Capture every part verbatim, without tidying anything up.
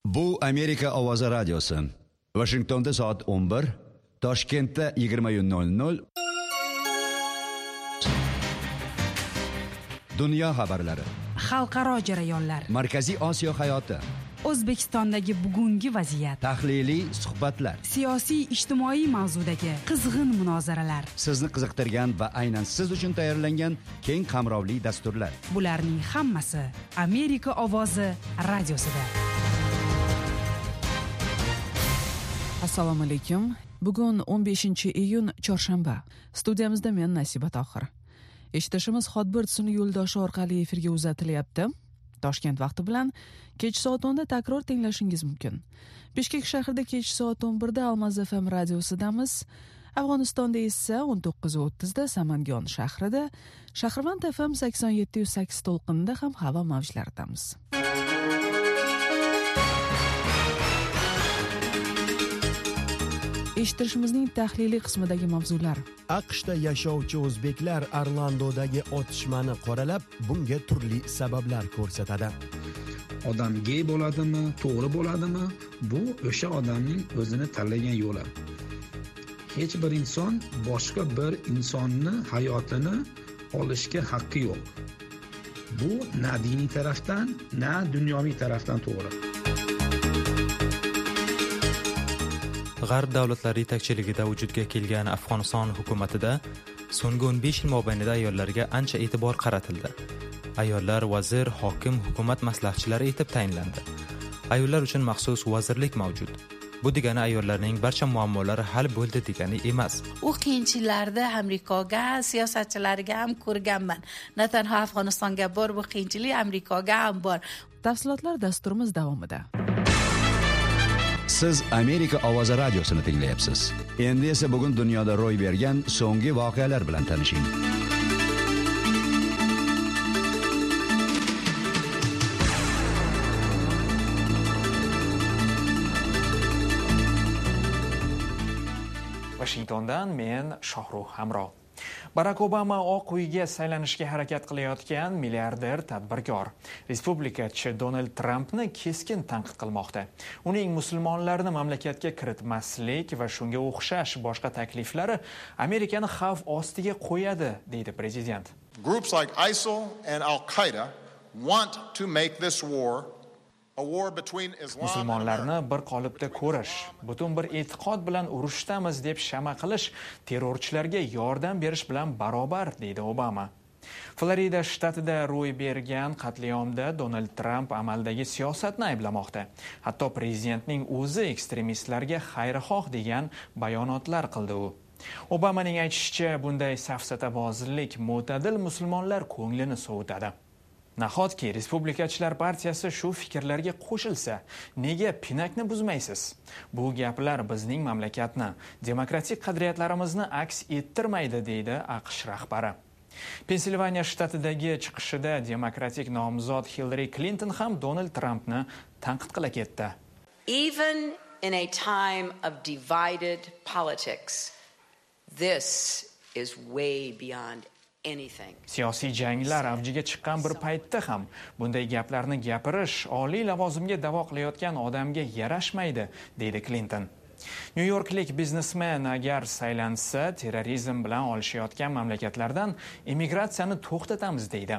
Bu Amerika Ovozi radiosi. Washingtonda soat o'n bir, Toshkentda yigirma nol nol. Dunyo xabarlari. Xalqaro jarayonlar. Markaziy Osiyo hayoti. O'zbekistondagi bugungi vaziyat. Tahliliy suhbatlar. Siyosiy ijtimoiy mavzudagi qizg'in munozaralar. Sizni qiziqtirgan va aynan siz uchun tayyorlangan keng qamrovli dasturlar. Bularning hammasi Amerika Ovozi radiosida. Assalomu alaykum. Bugun o'n beshinchi iyun chorshanba. Studiyamizda men Nasiba Tohir. Eshitishimiz Hotbird sun'iy yo'ldoshi orqali efirga uzatilyapti. Toshkent vaqti bilan kech soat o'nda takror tinglashingiz mumkin. Bishkek shahrida kech soat o'n birda Almaz F M radiosidamiz. Afg'onistonda esa o'n to'qqiz o'ttizda Samangon shahrida, Shahrivand F M sakson yetti sakkiz to'lqinida ham havo mavjlaridamiz. Eshitishimizning tahliliy qismidagi mavzular. AQShda yashovchi o'zbeklar Orlandodagi otishmani qoralab, bunga turli sabablar ko'rsatadi. Odam gey bo'ladimi, to'g'ri bo'ladimi? Bu o'sha odamning o'zini tanlagan yo'li. Hech bir inson boshqa bir insonni hayotini olishga haqqi yo'q. Bu na diniy tarafdan, na dunyoviy tarafdan to'g'ri. G'arb davlatlari yetakchiligida vujudga kelgan Afg'oniston hukumatida so'nggi o'n besh yil mobaynida ayollarga ancha e'tibor qaratildi. Ayollar vazir, hokim, hukumat maslahatchilari etib tayinlandi. Ayollar uchun maxsus vazirlik mavjud. Bu degani ayollarning barcha muammolari hal bo'ldi degani emas. U qiyinchiliklarda Amerikaga, siyosatchilarga ham ko'rganman. Na tanho Afg'onistonga bor, bu qiyinchilik Amerikaga ham bor. Tafsilotlar dasturimiz davomida. Siz Amerika Ovozi radiosini tinglayapsiz. Endi esa bugun dunyoda ro'y bergan so'nggi voqealar bilan tanishing. Washingtondan men Shohruh Hamro. Barack Obama Oq uyga saylanishga harakat qilayotgan milliarder tadbirkor respublikachi Donald Trampni keskin tanqid qilmoqda. Uning musulmonlarni mamlakatga kiritmaslik va shunga o'xshash boshqa takliflari Amerikani xavf ostiga qo'yadi, deydi prezident. Groups like ISIL and Al-Qaeda want to make this war Musulmonlarni bir qolipda ko'rish, butun bir e'tiqod bilan urushdamiz deb shama qilish terrorchilarga yordam berish bilan barobar, deydi Obama. Florida shtatida ro'y bergan qatliyomda Donald Trump amaldagi siyosatni ayblamoqda. Hatto prezidentning o'zi ekstremistlarga xayrixoh degan bayonotlar qildi u. Obamaning aytishicha, bunday safsatabozlik mo'tadil musulmonlar ko'nglini sovutadi. Nahotki Respublikachilar partiyasi shu fikrlarga qo'shilsa, nega pinakni buzmaysiz? Bu gaplar bizning mamlakatni, demokratik qadriyatlarimizni aks ettirmaydi, deydi AQSh rahbari. Pensilvaniya shtatidagi chiqishida demokratik nomzod Hillary Clinton ham Donald Trumpni tanqid qila ketdi. Even in a time of divided politics, this is way beyond anything. Siyosiy janglar avjiga chiqqan bir paytda ham bunday gaplarni gapirish oliy lavozimga da'vo qilayotgan odamga yarashmaydi, deydi Clinton. New Yorklik biznesmen agar saylansa, terrorizm bilan olishayotgan mamlakatlardan immigratsiyani to'xtatamiz, deydi.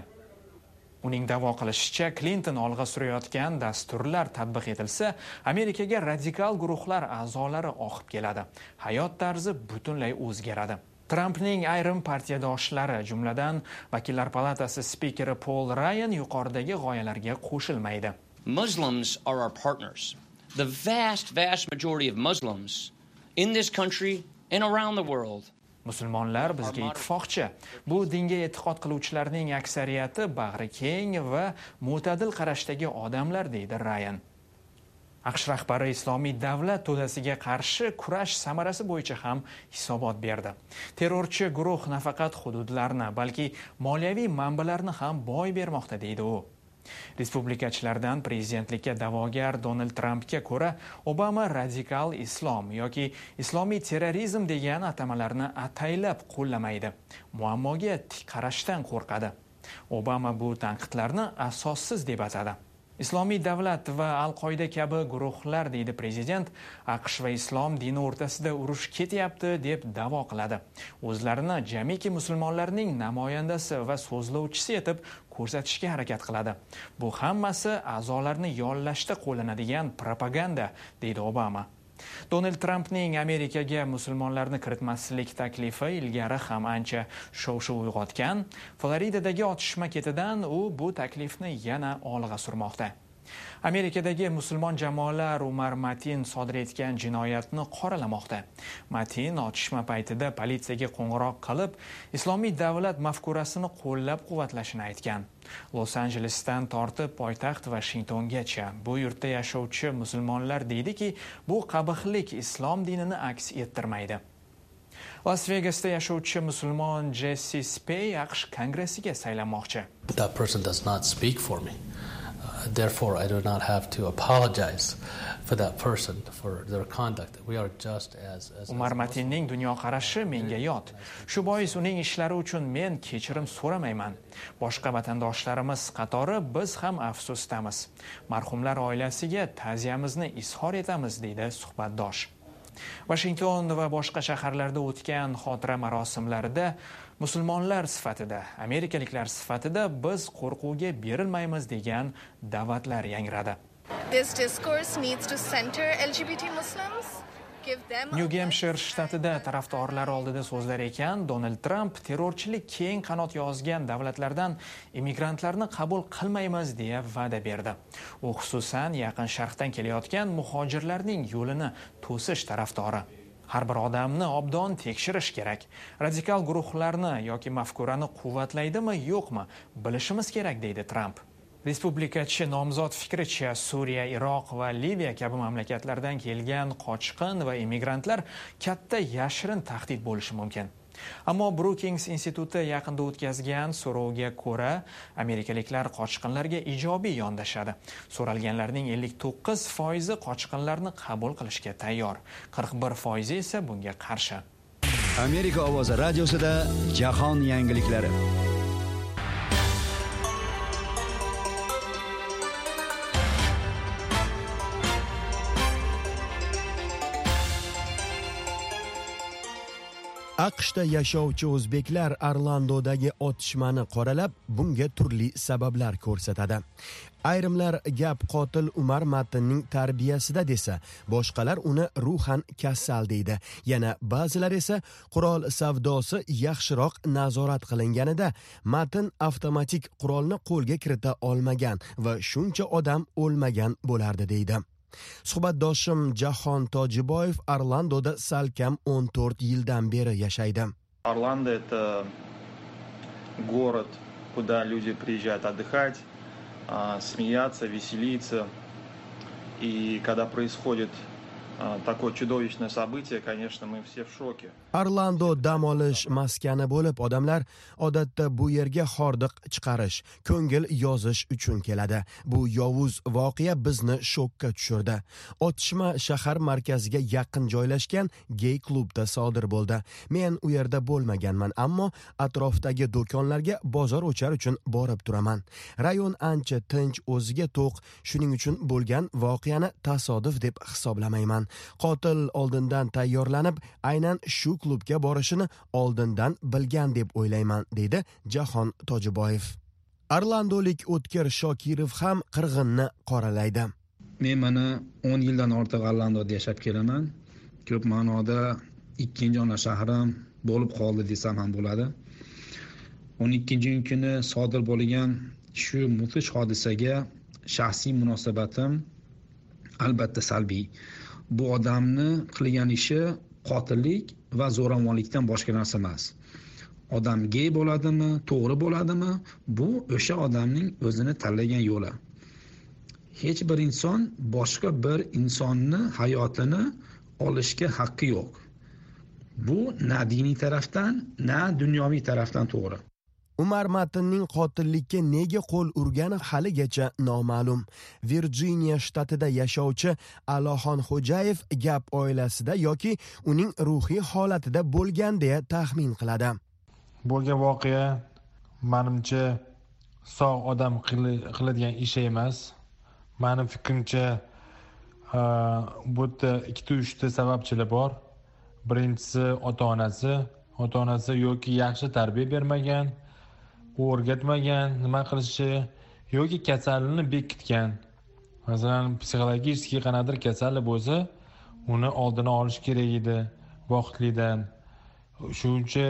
Uning da'vo qilishicha, Clinton olg'a surayotgan dasturlar tatbiq etilsa, Amerikaga radikal guruhlar a'zolari oqib keladi. Hayot tarzi butunlay o'zgaradi. Trumpning ayrim partiyadoshlari, jumladan Vakillar palatasi spikeri Paul Ryan yuqoridagi g'oyalarga qo'shilmaydi. Muslims are our partners. The vast, vast majority of Muslims in this country and around the world. Musulmonlar bizga ittifoqchi. Bu dinga e'tiqod qiluvchilarning aksariyati bag'ri keng va mo'tadil qarashdagi odamlar, deydi Ryan. AQSh rahbari Islomiy davlat to'dasiga qarshi kurash samarasi bo'yicha ham hisobot berdi. Terrorchi guruh nafaqat hududlarni, balki moliyaviy manbalarni ham boy bermoqda, deydi u. Respublikachilardan prezidentlikka da'vogar Donald Trumpga ko'ra, Obama radikal islom yoki islomiy terrorizm degan atamalarni ataylab qo'llamaydi. Muammoga tik qarashdan qo'rqadi. Obama bu tanqidlarni asossiz deb atadi. Islomiy davlat va Al-Qoida kabi guruhlar, deydi prezident, AQSh va islom dini o'rtasida urush ketyapti deb da'vo qiladi. O'zlarini jamiki musulmonlarning namoyandasi va so'zlovchisi etib ko'rsatishga harakat qiladi. Bu hammasi a'zolarni yollashda qo'llanadigan propaganda, deydi Obama. Donald Trampning Amerikaga musulmonlarni kiritmaslik taklifi ilgari ham ancha shov-shuv uyg'otgan. Floridadagi otishma ketidan u bu taklifni yana olg'a surmoqda. Amerikadagi musulmon jamoalar Umar Matin sodir etgan jinoyatni qoralamoqda. Matin otishma paytida politsiyaga qo'ng'iroq qilib, islomiy davlat mafkurasini qo'llab-quvvatlashini aytgan. Los-Anjelesdan tortib poytaxt Vashingtongacha bu yurtda yashovchi musulmonlar deydiki, bu qabihlik islom dinini aks ettirmaydi. Las Vegasda yashovchi musulmon Jesse Spey AQSh kongressiga saylanmoqchi. That person does not speak for me. Therefore, I do not have to apologize for that person for their conduct. We are just as, as Umar Matinning dunyoqarashi menga yot. Shu bois uning ishlari uchun men kechirim so'ramayman. Boshqa vatandoshlarimiz qatori biz ham afsusdamiz. Marhumlar oilasiga ta'ziyamizni izhor etamiz, deydi suhbatdosh. Washington va boshqa shaharlarda o'tgan xotira marosimlarida musulmonlar sifatida, amerikaliklar sifatida biz qo'rquvga berilmaymiz degan da'vatlar yangradi. This discourse needs to center L G B T Muslims. New Hampshire shtatida tarafdorlar oldida so'zlar ekan, Donald Trump terrorchilik keng qanot yozgan davlatlardan immigrantlarni qabul qilmaymiz deya va'da berdi. U xususan Yaqin Sharqdan kelayotgan muhojirlarning yo'lini to'sish tarafdori. Har bir odamni obdon tekshirish kerak. Radikal guruhlarni yoki mafkurani quvvatlaydimi, yo'qmi, bilishimiz kerak, deydi Trump. Respublikachi nomzod fikricha, Suriya, Iroq va Liviya kabi mamlakatlardan kelgan qochqin va immigrantlar katta yashirin tahdid bo'lishi mumkin. Ammo Brookings instituti yaqinda o'tkazgan so'rovga ko'ra, amerikaliklar qochqinlarga ijobiy yondashadi. So'ralganlarning ellik to'qqiz foizi qochqinlarni qabul qilishga tayyor, qirq bir foizi esa bunga qarshi. Amerika ovozi radiosida jahon yangiliklari. AQShda yashovchi o'zbeklar Orlandodagi otishmani qoralab, bunga turli sabablar ko'rsatadi. Ayrimlar gap qotil Umar Matinning tarbiyasida desa, boshqalar uni ruhan kasal deydi. Yana ba'zilar esa qurol savdosi yaxshiroq nazorat qilinganida Matin avtomatik qurolni qo'lga kirita olmagan va shuncha odam o'lmagan bo'lardi deydi. Suhbatdoshim Jahon Tojiboyev Orlandoda salkam o'n to'rt yildan beri yashaydi. Орландо — это город, куда люди приезжают отдыхать, смеяться, веселиться. И когда происходит такое чудовищное событие, конечно, мы все в шоке. Orlando dam olish maskani bo'lib, odamlar odatda bu yerga hordiq chiqarish, ko'ngil yozish uchun keladi. Bu yovuz voqea bizni shokka tushirdi. Otishma shahar markaziga yaqin joylashgan gay klubda sodir bo'ldi. Men u yerda bo'lmaganman, ammo atrofdagi do'konlarga bozor o'char uchun borib turaman. Rayon ancha tinch, o'ziga to'q, shuning uchun bo'lgan voqeani tasodif deb hisoblamayman. Qotil oldindan tayyorlanib, aynan shu klubga borishini oldindan bilgan deb o'ylayman, deydi Jahon Tojiboyev. Orlandolik O'tkir Shokirov ham qirg'inni qoralaydi. Men mana o'n yildan ortiq Orlandoda yashab kelaman. Ko'p ma'noda ikkinchi ona shahrim bo'lib qoldi desam ham bo'ladi. o'n ikkinchi kuni sodir bo'lgan shu mudhish hodisaga shaxsiy munosabatim albatta salbiy. Bu odamni qilgan ishi qotillik va zo'ravonlikdan boshqa narsa emas. Odam gay bo'ladimi, to'g'ri bo'ladimi, bu o'sha odamning o'zini tanlagan yo'li. Hech bir inson boshqa bir insonni hayotini olishga haqqi yo'q. Bu na diniy tarafdan, na dunyoviy tarafdan to'g'ri. Umar Matinning qotillikka nega qo'l urgani haligacha noma'lum. Virjiniya shtatida yashovchi Aloxon Xo'jayev gap oilasida yoki uning ruhiy holatida bo'lgan deya taxmin qiladi. Bo'lgan voqea menimcha sog' odam qiladigan ish emas. Mening fikrimcha bu yerda ikkita uchta sababchilar bor. Birinchisi ota-onasi, ota-onasi yoki yaxshi tarbiya bermagan, o'rgatmagan nima qilishi yoki kasallikni bekitgan. Masalan, psixologik qanaqadir kasallik bo'lsa, uni oldini olish kerak edi vaqtlidan. Shuncha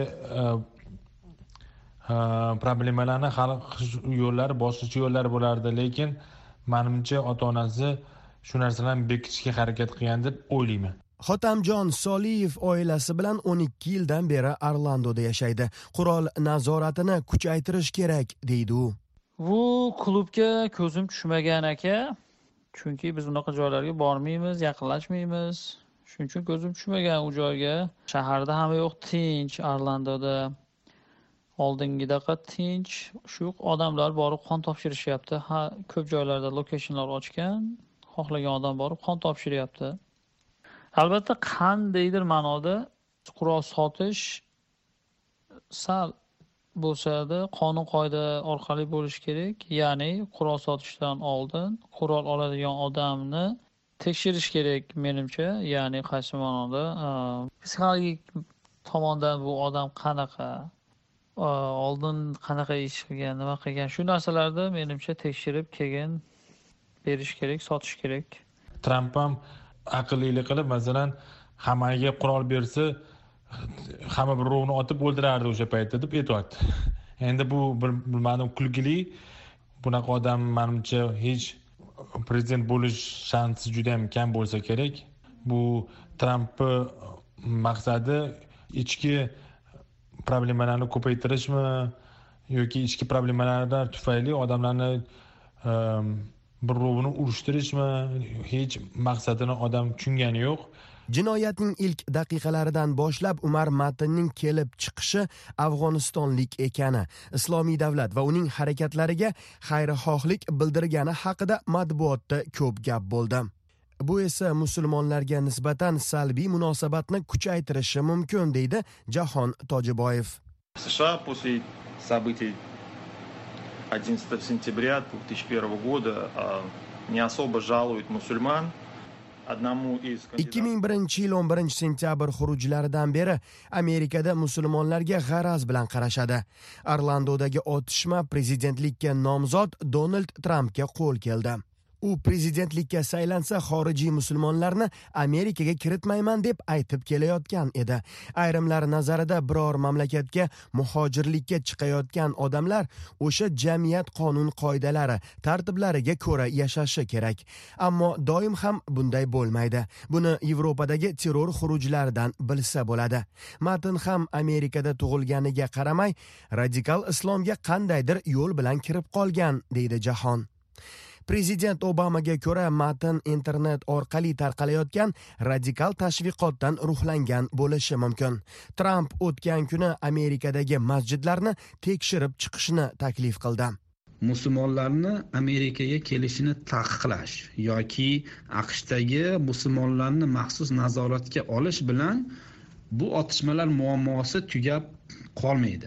problemalarni hal qilish yo'llari boshqacha yo'llar bo'lardi, lekin menimcha ota-onasi shu narsalarni bekitishga harakat qilgan deb o'ylayman. Xotamjon Soliyev oilasi bilan o'n ikki yildan beri Orlandoda yashaydi. Qurol nazoratini kuchaytirish kerak deydi u. Bu klubga ko'zim tushmagan aka. Chunki biz unaqa joylarga bormaymiz, yaqinlashmaymiz. Shuning uchun ko'zim tushmagan u joyga. Shaharda hamma yo'q tinch, Orlandoda. Oldingidaqa tinch, shu odamlar borib qon topshirishyapti. Ha, ko'p joylarda lokationlar ochgan, xohlagan odam borib qon topshiryapti. Albatta qandaydir ma'noda qurol sotish sal bo'lsa-da qonun qoida orqali bo'lishi kerak. Ya'ni qurol sotishdan oldin qurol oladigan odamni tekshirish kerak menimcha. Ya'ni qaysi ma'noda psixologik tomondan bu odam qanaqa, oldin qanaqa ish qilgan, nima qilgan, shu narsalarni menimcha tekshirib keyin berish kerak, sotish kerak. Tramp ham aqllilik qilib, masalan, hammaga qurol bersa, hamma birovni otib o'ldirardi o'sha paytda deb aytayapti. Endi bu bir ma'lum kulgili. Bunaqa odam menimcha hech prezident bo'lish shansi juda ham kam bo'lsa kerak. Bu Trampning maqsadi ichki problemalarni ko'paytirishmi yoki ichki problemalar tufayli odamlarni birovni urishtirishmi, hech maqsadini odam tushungani yo'q. Jinoyatning ilk daqiqalaridan boshlab Umar Matinning kelib chiqishi Afg'onistonlik ekani, Islomiy davlat va uning harakatlariga xayrixohlik bildirgani haqida matbuotda ko'p gap bo'ldi. Bu esa musulmonlarga nisbatan salbiy munosabatni kuchaytirishi mumkin, deydi Jahon Tojiboyev. США после событий одиннадцатого сентября две тысячи первого года не особо жалуют мусульман. ikki ming birinchi yil o'n birinchi sentyabr xurujlaridan beri Amerikada musulmonlarga g'araz bilan qarashadi. Orlandodagi otishma prezidentlikka nomzod Donald Trampga qo'l keldi. U prezidentlikka saylansa xorijiy musulmonlarni Amerikaga kiritmayman deb aytib kelayotgan edi. Ayrimlar nazarida biror mamlakatga muhojirlikka chiqayotgan odamlar o'sha jamiyat qonun qoidalari, tartiblariga ko'ra yashashi kerak. Ammo doim ham bunday bo'lmaydi. Buni Yevropadagi terror xurujlaridan bilsa bo'ladi. Matin ham Amerikada tug'ilganiga qaramay, radikal islomga qandaydir yo'l bilan kirib qolgan, deydi Jahon. Prezident Obamaga ko'ra Matin internet orqali tarqalayotgan radikal tashviqotdan ruhlangan bo'lishi mumkin. Tramp o'tgan kuni Amerikadagi masjidlarni tekshirib chiqishni taklif qildi. Musulmonlarni Amerikaga kelishini taqiqlash yoki AQShdagi musulmonlarni maxsus nazoratga olish bilan bu otishmalar muammosi tugab qolmaydi.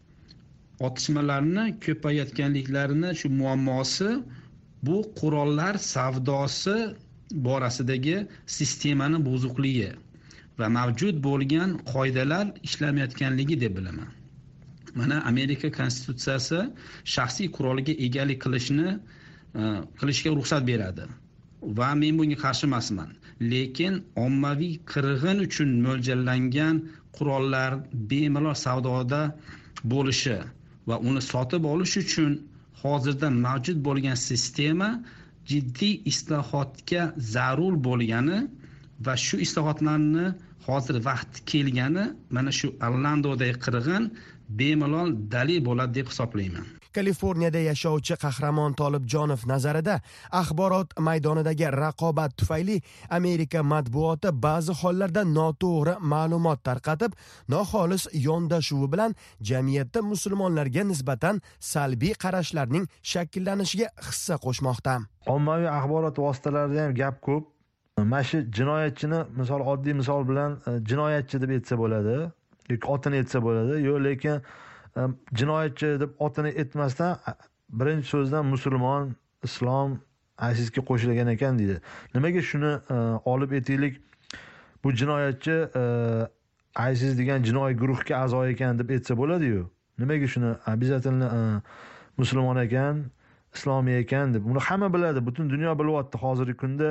Otishmalarni ko'payayotganliklarini shu muammosi bu qurollar savdosi borasidagi sistemani buzuqligi va mavjud bo'lgan qoidalar ishlamayotganligi deb bilaman. Mana Amerika konstitutsiyasi shaxsiy qurolga egalik qilishni qilishga ruxsat beradi va men bunga qarshi emasman. Lekin ommaviy qirg'in uchun mo'ljallangan qurollar bemalol savdoda bo'lishi va uni sotib olish uchun hozirda mavjud bo'lgan sistema jiddiy islohotga zarur bo'lgani va shu islohotlarni hozir vaqti kelgani mana shu Orlandodagi qirg'in bemalol dalil bo'ladi deb hisoblayman. Kaliforniyada yashovchi qahramon Tolibjonov nazarida axborot maydonidagi raqobat tufayli Amerika matbuoti ba'zi hollarda noto'g'ri ma'lumot tarqatib, noxolis yondashuvi bilan jamiyatda musulmonlarga nisbatan salbiy qarashlarning shakllanishiga hissa qo'shmoqda. Ommaviy axborot vositalarida ham gap ko'p. Mana shu jinoyatchini, misol oddiy misol bilan jinoyatchi deb aytsa bo'ladi, yoki otini aytsa bo'ladi, yo'q lekin jinoyatchi deb otini aytmasdan birinchi so'zdan musulmon, islom, ISISga qo'shilgan ekan deydi. Nimaga shuni olib aytaylik? Bu jinoyatchi ISIS degan jinoiy guruhga a'zo ekan deb aytsa bo'ladi-yu. Nimaga shuni обязательно musulmon ekan, islomiy ekan deb. Buni hamma biladi, butun dunyo bilyapti hozirgi kunda.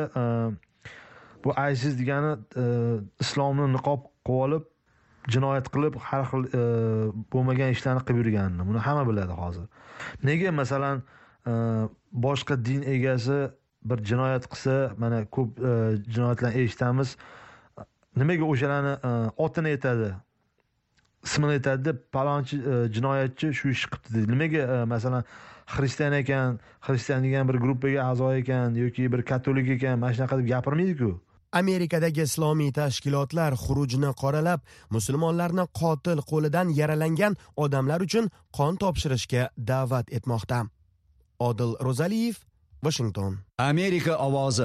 Bu ISIS degani islomni niqob qilib olib, jinoyat qilib, har xil bo'lmagan ishlarni qilib yurganini. Buni hamma biladi hozir. Nega masalan boshqa din egasi bir jinoyat qilsa, mana ko'p jinoyatlarni eshitamiz. Nimaga o'shalarni otini aytadi, ismini aytadi deb palonchi jinoyatchi shu ish qilibdi deydi. Nimaga masalan xristian ekan, xristian degan bir guruhga a'zo ekan yoki bir katolik ekan, mana shunaqa deb gapirmaydi-ku. Amerikadagi islomiy tashkilotlar xurujni qoralab, musulmonlarni qotil qo'lidan yaralangan odamlar uchun qon topshirishga da'vat etmoqda. Odil Rozaliyev, Washington. Amerika ovozi.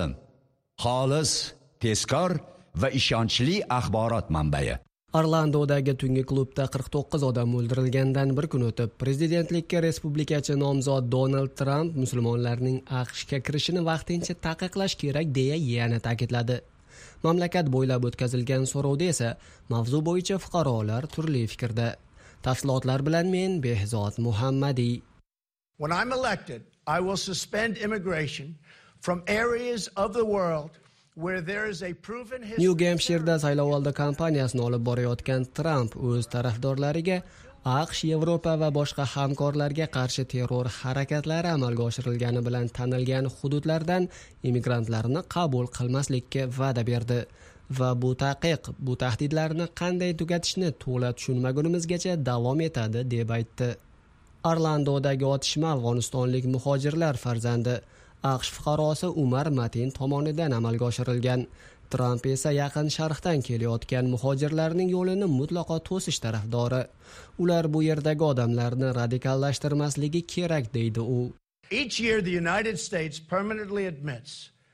Xolis, tezkor va ishonchli axborot manbai. Orlandodagi tungi klubda qirq to'qqiz odam o'ldirilgandan bir kun o'tib, prezidentlikka respublikachi nomzod Donald Trump musulmonlarning AQShga kirishini vaqtincha taqiqlash kerak deya yana ta'kidladi. Mamlakat bo'ylab o'tkazilgan so'rovda esa mavzu bo'yicha fuqarolar turli fikrda. Tafsilotlar bilan men Behzod Muhammadiy. When I'm elected, I will suspend immigration from areas of the world where there is a proven history. New Hampshire'da saylovoldi kampaniyasini olib borayotgan Trump o'z tarafdorlariga AQSh, Yevropa va boshqa hamkorlarga qarshi terror harakatlari amalga oshirilgani bilan tanilgan hududlardan immigrantlarni qabul qilmaslikka va'da berdi va bu taqiq, bu tahdidlarni qanday tugatishni to'la tushunmagunimizgacha davom etadi deb aytdi. Orlandodagi otishma afg'onistonlik muhojirlar farzandi AQSh fuqarosi Umar Matin tomonidan amalga oshirilgan. Trump esa yaqin sharqdan kelayotgan muhojirlarning yo'lini mutlaqo to'sish tarafdori. Ular bu yerdagi odamlarni radikallashtirmasligi kerak deydi u. Each year the United States permanently admits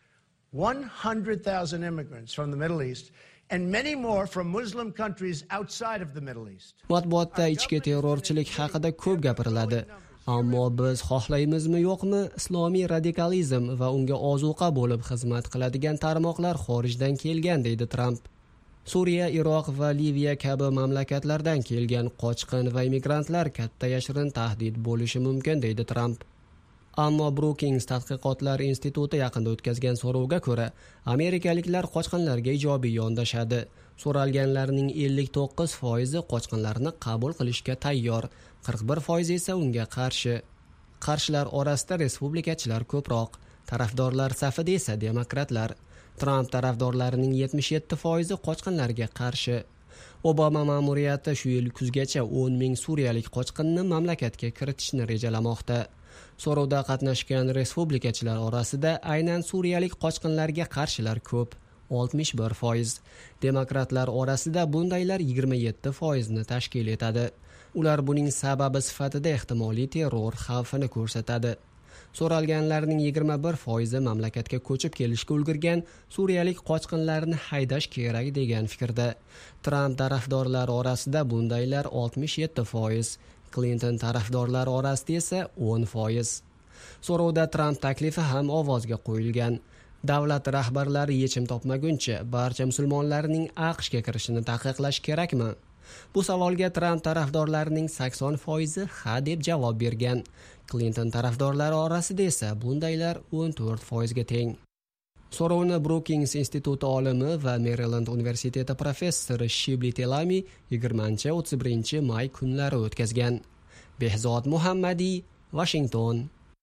one hundred thousand immigrants from the Middle East and many more from Muslim countries outside of the Middle East. Matbuotda ichki terrorchilik haqida ko'p gapiriladi. Ammo biz xohlaymizmi yo'qmi, islomiy radikalizm va unga ozuqa bo'lib xizmat qiladigan tarmoqlar xorijdan kelgan deydi Trump. Suriya, Iroq va Liviya kabi mamlakatlardan kelgan qochqin va immigrantlar katta yashirin tahdid bo'lishi mumkin deydi Trump. Ammo Brookings tadqiqotlar instituti yaqinda o'tkazgan so'rovga ko'ra, amerikaliklar qochqinlarga ijobiy yondashadi. So'ralganlarning ellik to'qqiz foizi qochqinlarni qabul qilishga tayyor, qirq bir foiz esa unga qarshi. Qarshilar orasida respublikachilar ko'proq, tarafdorlar safida esa demokratlar. Trump tarafdorlarining yetmish yetti foizi qochqinlarga qarshi. Obama ma'muriyati shu yil kuzgacha o'n ming suriyalik qochqinni mamlakatga kiritishni rejalamoqda. So'rovda qatnashgan respublikachilar orasida aynan suriyalik qochqinlarga qarshilar ko'p, oltmish bir foiz. Demokratlar orasida bundaylar yigirma yetti foizni tashkil etadi. Ular buning sababi sifatida ehtimoliy terror xavfini ko'rsatadi. So'ralganlarning yigirma bir foizi mamlakatga ko'chib kelishga ulgurgan suriyalik qochqinlarni haydash kerak degan fikrda. Trump tarafdorlari orasida bundaylar oltmish yetti foiz, Clinton tarafdorlari orasida esa o'n foiz. So'rovda Trump taklifi ham ovozga qo'yilgan. Davlat rahbarlari yechim topmaguncha barcha musulmonlarning AQShga kirishini taqiqlash kerakmi? Bu savolga Trump tarafdorlarining sakson foizi ha deb javob bergan. Clinton tarafdorlari orasida esa bundaylar o'n to'rt foizga teng. So'rovni Brookings instituti olimi va Maryland universiteti professori Shibli Telami yigirmanchi o'ttiz birinchi may kunlari o'tkazgan. Behzod Muhammadiy, Washington.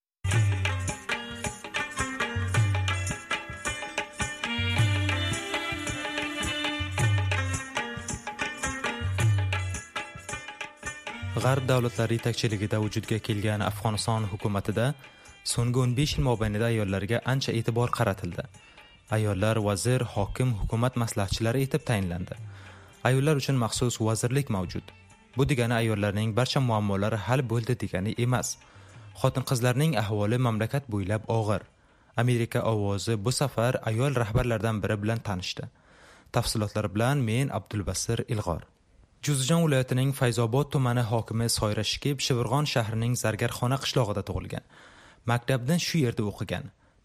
G'arb davlatlari yetakchiligida vujudga kelgan Afg'oniston hukumatida so'nggi o'n besh yil mobaynida ayollarga ancha e'tibor qaratildi. Ayollar vazir, hokim, hukumat maslahatchilari etib tayinlandi. Ayollar uchun maxsus vazirlik mavjud. Bu degani ayollarning barcha muammolari hal bo'ldi degani emas. Xotin-qizlarning ahvoli mamlakat bo'ylab og'ir. Amerika ovozi bu safar ayol rahbarlardan biri bilan tanishdi. Tafsilotlar bilan men Abdulbasir Ilg'or. Juzjon viloyatining Fayzobod tumani hokimi Soyra Shikib Shivirg'on shahrining Zargarxona qishlog'ida tug'ilgan. Maktabdan shu yerda o'qigan.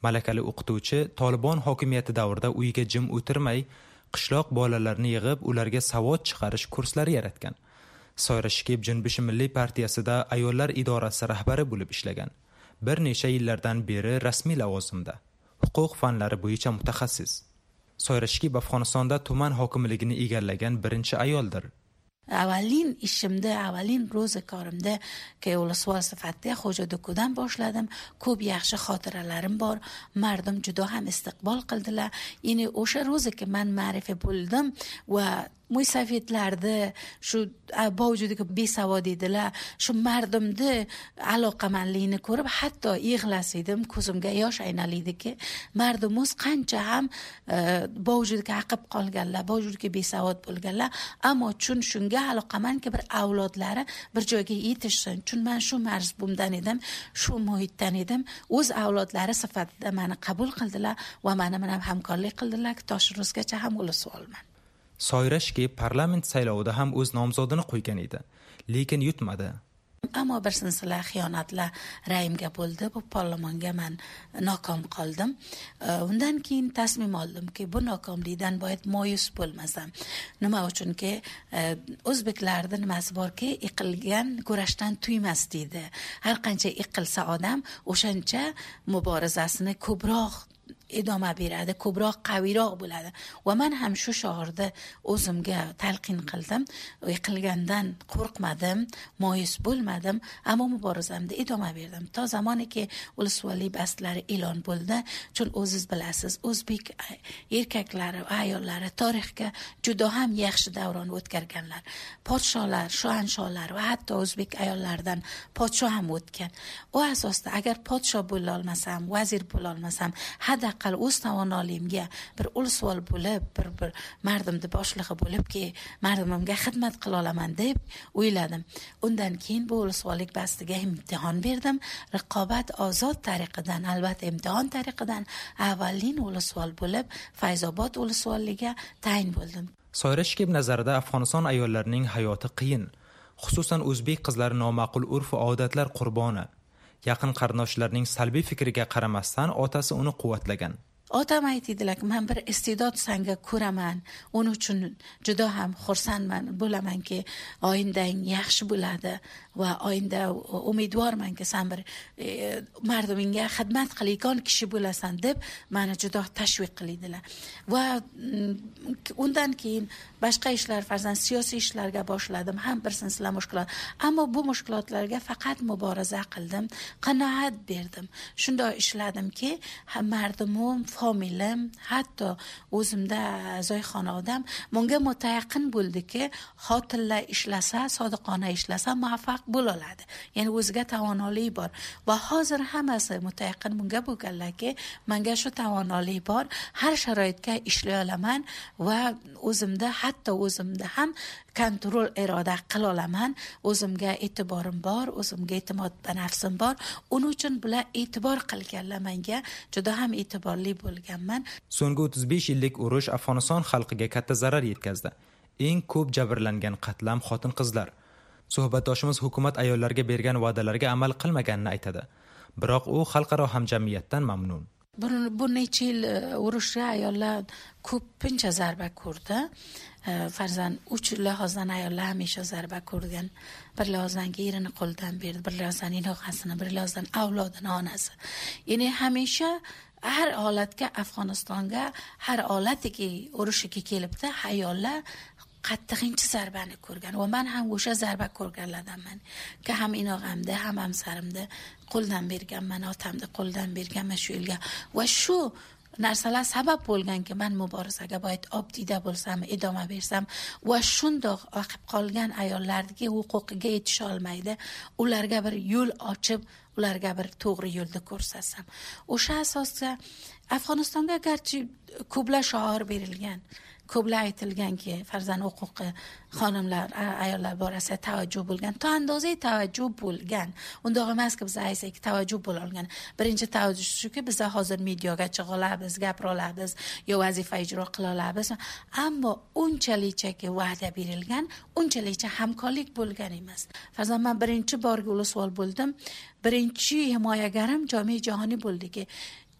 malakali o'qituvchi Tolibon hokimiyati davrida uyiga jim o'tirmay, qishloq bolalarini yig'ib, ularga savod chiqarish kurslari yaratgan. Soyra Shikib Junbishi Milliy partiyasida ayollar idorasi rahbari bo'lib ishlagan. Bir necha yillardan beri rasmiy lavozimda. Huquq fanlari bo'yicha mutaxassis. Soyra Shikib Afg'onistonda tuman hokimligini egallagan birinchi ayoldir. Avvalin ishimda, avvalin ro'za korimda ke ulusvol sifatida xo'jadokudan boshladim. Ko'p yaxshi xotiralarim bor. Mardum juda ham istiqbol qildilar. Ya'ni o'sha ro'zaga men ma'rifa bo'ldim va Muysafetlarda shu bavjudiga besavod edilar. Shu mardumni aloqamanligini ko'rib hatto yig'las edim, ko'zimga yosh aynaladiki, mardumimiz qancha ham bavjudiga aqib qolganlar, bavjudiga besavod bo'lganlar, ammo chun shunga aloqamanki bir avlodlari bir joyga yetishsin. Chun men shu marzbumdan edim, shu muhitdan edim. O'z avlodlari sifatida meni qabul qildilar va meni bilan hamkorlik qildilar. Toshiruzgacha ham ulusvolman. Soyra Shikib parlament saylovida ham o'z nomzodini qo'ygan edi, lekin yutmadi. Ammo bir silsila xiyonatlar rayimga bo'ldi. Bu parlamentga men nokom qoldim. Undan keyin tasmim oldimki, bu nokomlikdan boyad moyus bo'lmasam. Nima uchunki, o'zbeklarda nimasi borki, yiqilgan kurashdan tuymas deydi. Har qancha yiqilsa odam, o'shancha muborazasini ko'proq idoma beradi, ko'proq qaviyroq bo'ladi. Va men ham shu shoirda o'zimga talqin qildim. Yiqilgandan qo'rqmadim, moyus bo'lmadim, ammo muborazamda idoma berdim. To zamoniki ulusvollik bastlari e'lon bo'ldi. Chun o'zingiz bilasiz, o'zbek erkaklari va ayollari tarixga juda ham yaxshi davron o'tkarganlar. Podsholar, shohansholar va hatto o'zbek ayollaridan podsho ham o'tgan. O asosda agar podsho bo'la olmasam, vazir bo'la olmasam, hadaqal o'z tovonalimga bir ulusvol bo'lib, bir bir mardumni boshlig'i bo'libki, mardumimga xizmat qila olaman deb o'yladim. Undan keyin bu ulusvollik bastiga imtihon berdim. Raqobat ozod tariqidan, albatta imtihon tariqidan avvalin ulusvol bo'lib, Fayzobod ulusvolligiga tayin bo'ldim. Soyra Shikib nazarida Afg'oniston ayollarining hayoti qiyin, xususan o'zbek qizlari noma'qul urf va odatlar qurboni. Yaqin qarindoshlarining salbiy fikriga qaramasdan otasi uni quvvatlagan. Otam aytdilar, men bir iste'dod sanga ko'raman. Uning uchun juda ham xursandman, bo'lamanki, oyindang yaxshi bo'ladi va oyinda umidvormanki, sen bir e, mardumingga xizmat qilayotgan kishi bo'lasan deb meni juda tashviq qildilar. Va undan keyin boshqa ishlar, farzand siyosiy ishlarga boshladim. Ham bir silsila mushkulot. Ammo bu mushkulotlarga faqat muboraza qildim, qanoat berdim. Shunday ishladimki, ham mardumim, familiyam, hatto o'zimda a'zoy xonadam menga mutayaqqin bo'ldiki, xotinlar ishlasa, sodiqona ishlasa muvaffaq bo'la oladi. Ya'ni o'ziga tavonoli bor va hozir hammasi mutayaqqin menga bo'lganlarki, menga shu tavonoli bor, har sharoitga ishlay olaman va o'zimda hatto o'zimda ham kontrol iroda qila olaman. O'zimga e'tiborim bor, o'zimga e'timod va nafsim bor. Uning uchun bular e'tibor qilganlar menga juda ham e'tiborli bo'lganman. So'nggi o'ttiz besh yillik urush Afg'oniston xalqiga katta zarar yetkazdi. Eng ko'p jabrlangan qatlam xotin-qizlar. Suhbatdoshimiz hukumat ayollarga bergan va'dalarga amal qilmaganini aytadi. Biroq u xalqaro hamjamiyatdan mamnun. Bu, bu necha yil urushga ayollar ko'pincha zarba ko'rdi. Farzand uch lihozdan ayollar hamisha zarba ko'rgan. Bir lihozdan erini qo'ldan berdi, bir lihozdan inoqasini, bir lihozdan avlodini onasi. Ya'ni hamisha har holatga Afg'onistonga, har holatiki urushiga kelibdi, ayollar qattiqinchi zarbani ko'rgan va men ham o'sha zarba ko'rganlardanman. Ki ham inog'amda, ham hamsarimda qo'ldan berganman, otamda qo'ldan berganman shu yilga. Va shu narsalar sabab bo'lganki, men muborazaga boyad obdida bo'lsam, idoma bersam va shundoq oqib qolgan ayollarga huquqiga yetisha olmaydi, ularga bir yo'l ochib, ularga bir to'g'ri yo'lni ko'rsatsam. O'sha asosda Afg'onistonga garchi ko'plar shoir berilgan, ko'plar aytilganki, farzand huquqi xonimlar, ayollar borasida tavajjuh bo'lgan, to andozai tavajjuh bo'lgan. Undoq emaski biz aytsak tavajjuh bo'la olgan. Birinchi tavajjuh shuki, biz hozir mediaga chiqa olamiz, gapira olamiz, yo vazifa ijro qila olamiz, ammo unchalichaki va'da berilgan, unchalicha hamkorlik bo'lgan emas. Farzand men birinchi borga ulusvol bo'ldim. Birinchi himoyagarim Jami jahoniy bo'ldiki,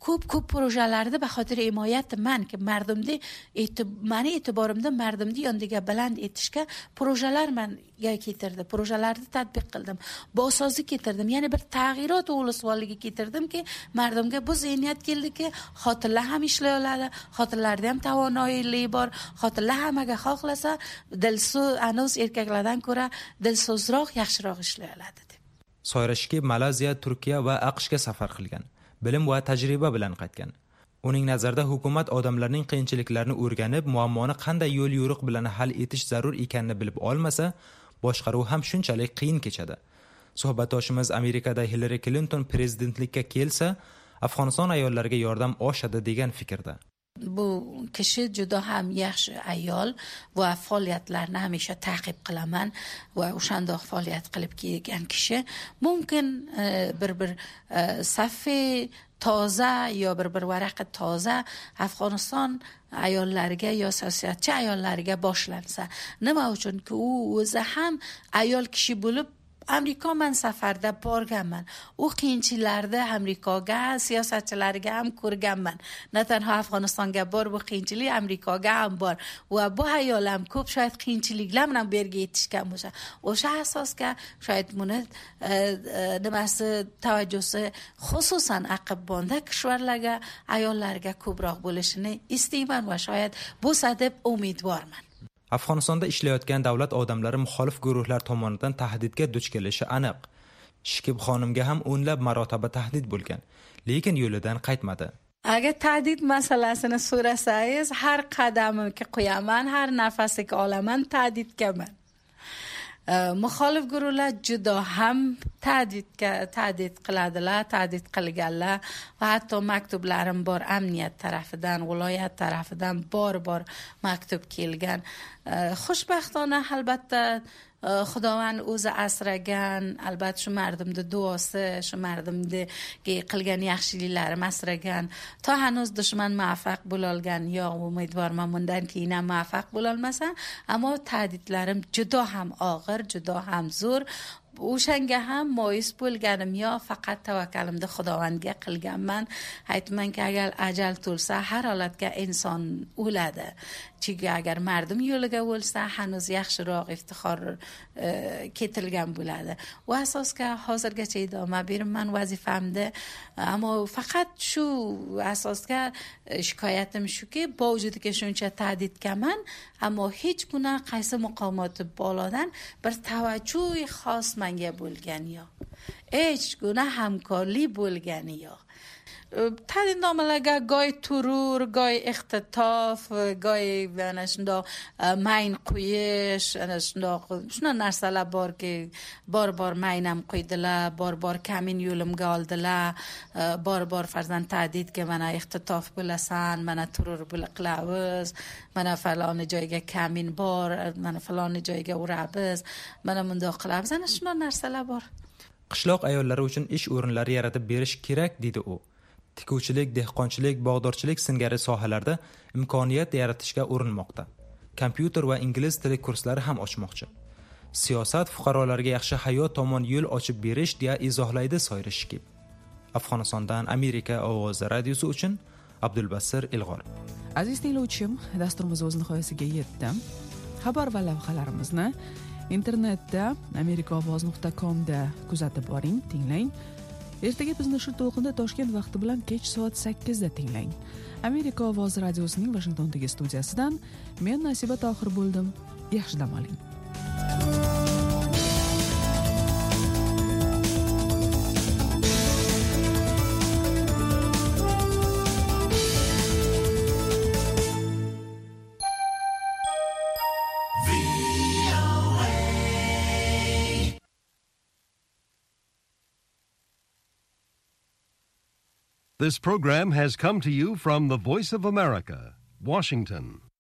ko'p ko'p projelarda به خاطر حمایت من که mardimni mani e'tiborimda mardimni yondiga baland etishga projelar menga keltirdi, projelarni tatbiq qildim, bosozi keltirdim, ya'ni bir tag'yirot o'lisvolligiga keltirdimki mardimga bu zihniyat keldiki xotinlar ham ishlay oladi, xotinlarda ham tavonoyilik bor, xotinlar ham agar xohlasa dilso'z anuz erkaklardan ko'ra dilso'zroq yaxshiroq ishlay oladi deb. Soira Shikib Malayziya, Turkiya va AQShga safar qilgan, bilim va tajriba bilan qaytgan. Uning nazarida hukumat odamlarning qiyinchiliklarini o'rganib, muammoni qanday yo'l yo'riq bilan hal etish zarur ekanini bilib olmasa, boshqaruv ham shunchalik qiyin kechadi. Suhbatdoshimiz Amerikada Hillary Clinton prezidentlikka kelsa, Afg'oniston ayollariga yordam oshadi degan fikrda. Bu kishi juda ham yaxshi ayol va faoliyatlarini hamisha ta'qib qilaman va o'shandoq faoliyat qilib kelgan kishi mumkin bir bir safi toza yo bir bir varaqi toza Afg'oniston ayollariga yo siyosatchi ayollariga boshlansa, nima uchunki u o'zi ham ayol kishi bo'lib Amerika man safarda borganman. U qiyinchiliklarda Amerikaga, siyosatchilarga ham ko'rganman. Na tanho Afg'onistonga bor, bu qiyinchilik Amerikaga ham bor. Va bu ayol ham ko'p shoyad qiyinchiliklar bilan bu yerga yetishgan bo'lsa, o'sha asosga shoyad buni nimasi tavajjusi xususan aqbbonda kishvarlarga, ayollarga ko'proq bo'lishini istayman va shoyad bo'lsa deb umidvorman. Afg'onistonda ishlayotgan davlat odamlari muxolif guruhlar tomonidan tahdidga duch kelishi aniq. Shikib xonimga ham o'nlab marotaba tahdid bo'lgan, lekin yo'lidan qaytmadi. Agar tahdid masalasini so'rasangiz, har qadamimga qo'yaman, har nafasiga olaman, tahdidgaman. Muxolif guruhlar juda ham tahdidga tahdid qiladilar, tahdid qilganlar va hatto maktublarim bor amniyat tarafidan, viloyat tarafidan bor-bor maktub kelgan. Xushbaxtona albatta Xudovand o'zi asragan, albatta shu mardimni duosi, shu mardimga qilgan yaxshiliklari asragan. To hanuz dushman muvaffaq bo'la olgan, yo'q, umidvorman bundan keyin ham muvaffaq bo'la olmasa, ammo tahdidlarim juda ham og'ir, juda ham zo'r. O'shanga ham moyis bo'lganim yo faqat tavakkalimni Xudovandga qilganman. Aytmanki agar ajal to'lsa har holatga inson o'ladi. Chunki agar mardim yo'liga bo'lsa hanuz yaxshiroq iftixor ketilgan bo'ladi. Va asosga hozirgacha idoma beraman vazifamda, ammo faqat shu asosga shikoyatim shuki, bo'judiga shuncha tahdidgaman, ammo hech kuna qaysi muqomoti boladan bir tavajjuh xos menga bo'lgani yo'q. Hech guna hamkorlik bo'lgani yo'q. Tahdidnomalarga goy turur, goy ixtitof, goy ana shundoq mayn qo'yish, ana shundoq shuna narsalar borki, bor-bor maynam qo'ydilar, bor-bor kamin yo'limga oldilar, bor-bor farzand tahdidga mana ixtitof bo'lasan, mana turur qilamiz, mana faloni joyga kamin bor, mana faloni joyga uramiz, mana bundoq qilamiz, ana shuna narsalar bor. Qishloq ayollari uchun ish o'rinlari yaratib berish kerak, dedi u. Tikuvchilik, dehqonchilik, bog'dorchilik singari sohalarda imkoniyat yaratishga urinmoqda. Kompyuter va ingliz tili kurslari ham ochmoqchi. Siyosat fuqarolarga yaxshi hayot tomon yo'l ochib berish deya izohlaydi Soira Shikib. Afg'onistondan Amerika ovozi radiosi uchun Abdulbasir Ilg'or. Aziz tinglovchim, dasturimiz o'z nihoyasiga yetdi. Xabar va lavhalarimizni internetda amerikaovoz nuqta com da kuzatib boring, tinglang. Ertaga bizni shu to'lqinda Toshkent vaqti bilan kech soat sakkizda tinglang. Amerika ovozi radiosining Washingtondagi studiyasidan men Nasiba Tohir bo'ldim. Yaxshi dam oling. This program has come to you from the Voice of America, Washington.